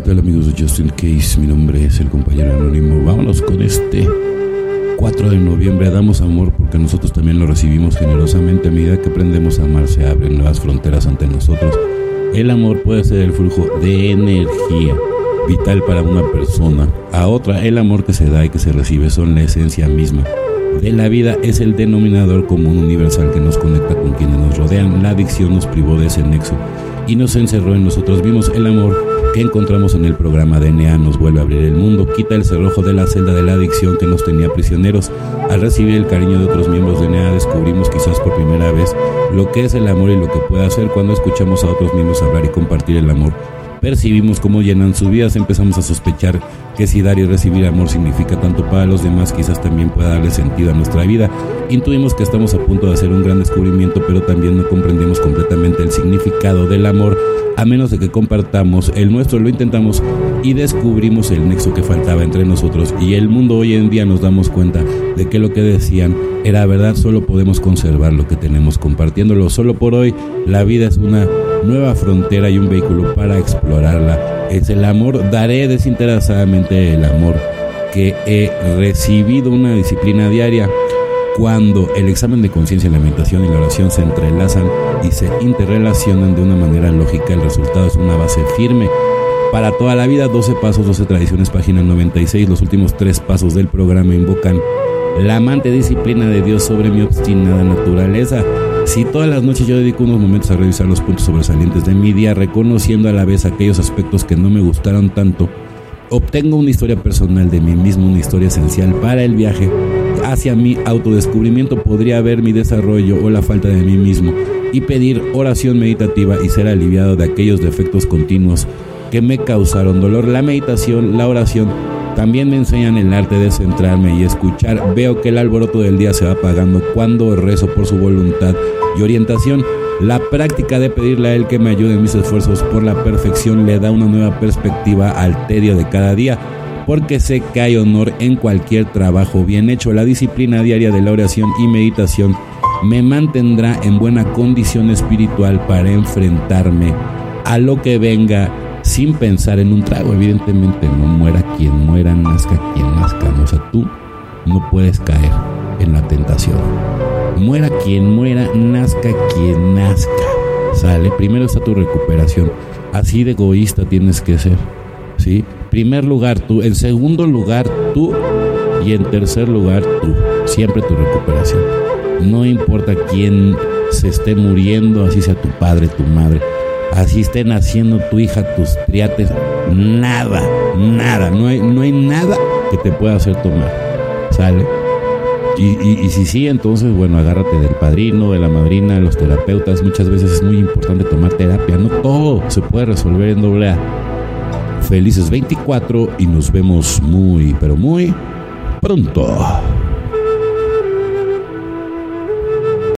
tal, amigos de Just In Case? Mi nombre es el compañero anónimo. Vámonos con este 4 de noviembre. Damos amor porque nosotros también lo recibimos generosamente. A medida que aprendemos a amar, se abren nuevas fronteras ante nosotros. El amor puede ser el flujo de energía vital para una persona a otra. El amor que se da y que se recibe son la esencia misma de la vida. Es el denominador común universal que nos conecta con quienes nos rodean. La adicción nos privó de ese nexo y nos encerró en nosotros mismos. El amor que encontramos en el programa DNA nos vuelve a abrir el mundo, quita el cerrojo de la celda de la adicción que nos tenía prisioneros. Al recibir el cariño de otros miembros de DNA, descubrimos quizás por primera vez lo que es el amor y lo que puede hacer. Cuando escuchamos a otros miembros hablar y compartir el amor, percibimos cómo llenan sus vidas. Empezamos a sospechar que si dar y recibir amor significa tanto para los demás, quizás también pueda darle sentido a nuestra vida. Intuimos que estamos a punto de hacer un gran descubrimiento, pero también no comprendemos completamente el significado del amor, a menos de que compartamos el nuestro. Lo intentamos y descubrimos el nexo que faltaba entre nosotros y el mundo. Hoy en día nos damos cuenta de que lo que decían era verdad. Solo podemos conservar lo que tenemos compartiéndolo. Solo por hoy la vida es una nueva frontera y un vehículo para explorarla. Es el amor. Daré desinteresadamente el amor que he recibido, una disciplina diaria. Cuando el examen de conciencia, la meditación y la oración se entrelazan y se interrelacionan de una manera lógica, el resultado es una base firme para toda la vida. 12 pasos, 12 tradiciones, página 96. Los últimos 3 pasos del programa invocan la amante disciplina de Dios sobre mi obstinada naturaleza. Si todas las noches yo dedico unos momentos a revisar los puntos sobresalientes de mi día, reconociendo a la vez aquellos aspectos que no me gustaron tanto, obtengo una historia personal de mí mismo, una historia esencial para el viaje hacia mi autodescubrimiento. Podría ver mi desarrollo o la falta de mí mismo y pedir oración meditativa y ser aliviado de aquellos defectos continuos que me causaron dolor. La meditación, la oración también me enseñan el arte de centrarme y escuchar. Veo que el alboroto del día se va apagando cuando rezo por su voluntad y orientación. La práctica de pedirle a Él que me ayude en mis esfuerzos por la perfección le da una nueva perspectiva al tedio de cada día, porque sé que hay honor en cualquier trabajo bien hecho. La disciplina diaria de la oración y meditación me mantendrá en buena condición espiritual para enfrentarme a lo que venga sin pensar en un trago. Evidentemente, no muera quien muera, nazca quien nazca. O sea, tú no puedes caer en la tentación. Muera quien muera, nazca quien nazca. ¿Sale? Primero está tu recuperación. Así de egoísta tienes que ser, ¿sí? Primer lugar tú, en segundo lugar tú y en tercer lugar tú. Siempre tu recuperación. No importa quién se esté muriendo, así sea tu padre, tu madre, así esté naciendo tu hija, tus triates, nada, no hay nada que te pueda hacer tomar, ¿sale? Y si sí, entonces, bueno, agárrate del padrino, de la madrina, de los terapeutas. Muchas veces es muy importante tomar terapia. No todo se puede resolver en AA. Felices 24 y nos vemos muy, pero muy pronto.